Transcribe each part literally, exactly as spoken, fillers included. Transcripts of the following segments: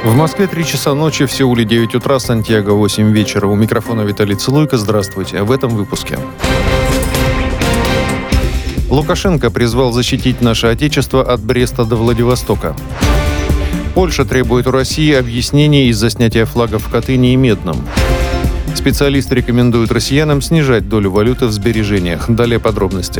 В Москве три часа ночи, в Сеуле девять утра, Сантьяго восемь вечера. У микрофона Виталий Целуйко. Здравствуйте. В этом выпуске. Лукашенко призвал защитить наше Отечество от Бреста до Владивостока. Польша требует у России объяснений из-за снятия флагов в Катыни и Медном. Специалисты рекомендуют россиянам снижать долю валюты в сбережениях. Далее подробности.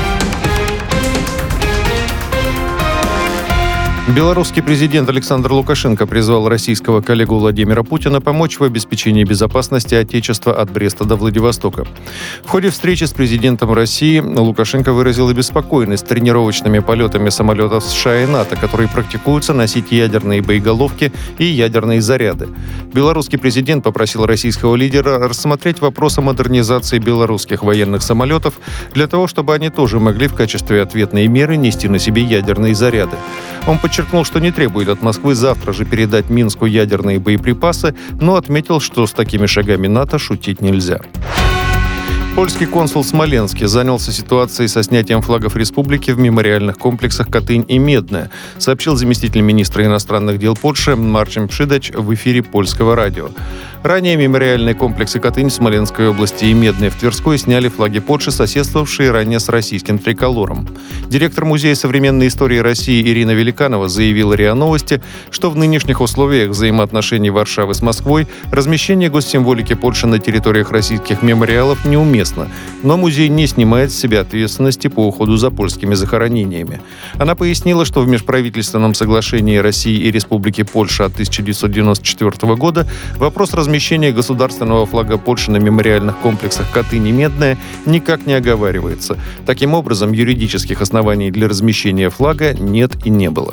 Белорусский президент Александр Лукашенко призвал российского коллегу Владимира Путина помочь в обеспечении безопасности Отечества от Бреста до Владивостока. В ходе встречи с президентом России Лукашенко выразил обеспокоенность тренировочными полетами самолетов США и НАТО, которые практикуются носить ядерные боеголовки и ядерные заряды. Белорусский президент попросил российского лидера рассмотреть вопрос о модернизации белорусских военных самолетов для того, чтобы они тоже могли в качестве ответной меры нести на себе ядерные заряды. Он подчеркнул, что не требует от Москвы завтра же передать Минску ядерные боеприпасы, но отметил, что с такими шагами НАТО шутить нельзя. Польский консул в Смоленске занялся ситуацией со снятием флагов республики в мемориальных комплексах Катынь и Медное, сообщил заместитель министра иностранных дел Польши Марчин Przydaч в эфире польского радио. Ранее мемориальные комплексы Катынь в Смоленской области и Медное в Тверской сняли флаги Польши, соседствовавшие ранее с российским триколором. Директор Музея современной истории России Ирина Великанова заявила РИА Новости, что в нынешних условиях взаимоотношений Варшавы с Москвой размещение госсимволики Польши на территориях российских мемориалов неуместно, но музей не снимает с себя ответственности по уходу за польскими захоронениями. Она пояснила, что в межправительственном соглашении России и Республики Польша от тысяча девятьсот девяносто четвёртого года вопрос размещения государственного флага Польши на мемориальных комплексах Катынь и Медное никак не оговаривается. Таким образом, юридических оснований для размещения флага нет и не было.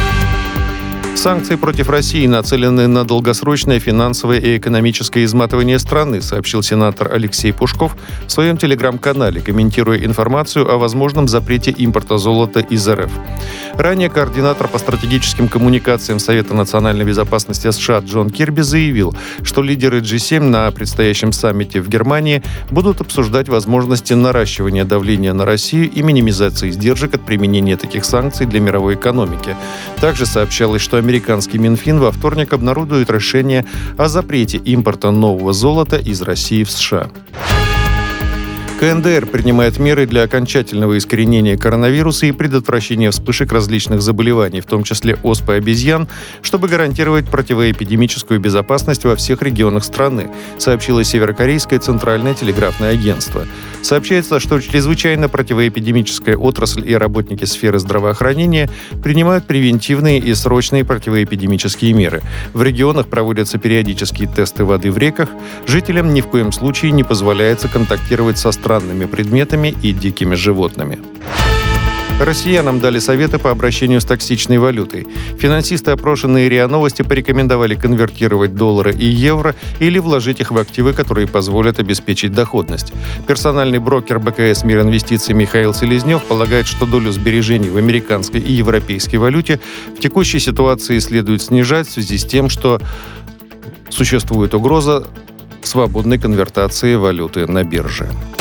Санкции против России нацелены на долгосрочное финансовое и экономическое изматывание страны, сообщил сенатор Алексей Пушков в своем телеграм-канале, комментируя информацию о возможном запрете импорта золота из РФ. Ранее координатор по стратегическим коммуникациям Совета национальной безопасности США Джон Кирби заявил, что лидеры джи семь на предстоящем саммите в Германии будут обсуждать возможности наращивания давления на Россию и минимизации издержек от применения таких санкций для мировой экономики. Также сообщалось, что американский Минфин во вторник обнародует решение о запрете импорта нового золота из России в США. ка эн дэ эр принимает меры для окончательного искоренения коронавируса и предотвращения вспышек различных заболеваний, в том числе оспы обезьян, чтобы гарантировать противоэпидемическую безопасность во всех регионах страны, сообщило северокорейское центральное телеграфное агентство. Сообщается, что чрезвычайно противоэпидемическая отрасль и работники сферы здравоохранения принимают превентивные и срочные противоэпидемические меры. В регионах проводятся периодические тесты воды в реках. Жителям ни в коем случае не позволяется контактировать со странными предметами и дикими животными. Россиянам дали советы по обращению с токсичной валютой. Финансисты, опрошенные РИА Новости, порекомендовали конвертировать доллары и евро или вложить их в активы, которые позволят обеспечить доходность. Персональный брокер бэ ка эс «Мир инвестиций» Михаил Селезнев полагает, что долю сбережений в американской и европейской валюте в текущей ситуации следует снижать в связи с тем, что существует угроза свободной конвертации валюты на бирже.